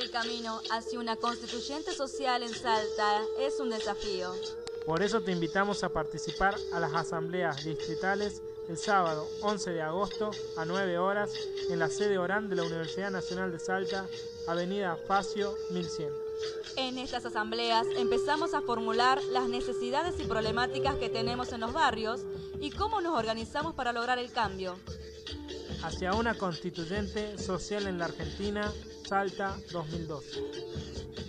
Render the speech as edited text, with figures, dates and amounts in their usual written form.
el camino hacia una constituyente social en Salta es un desafío. Por eso te invitamos a participar a las asambleas distritales el sábado 11 de agosto a 9 horas en la sede Orán de la Universidad Nacional de Salta, Avenida Facio 1100. En estas asambleas empezamos a formular las necesidades y problemáticas que tenemos en los barrios y cómo nos organizamos para lograr el cambio. Hacia una constituyente social en la Argentina, Salta 2012.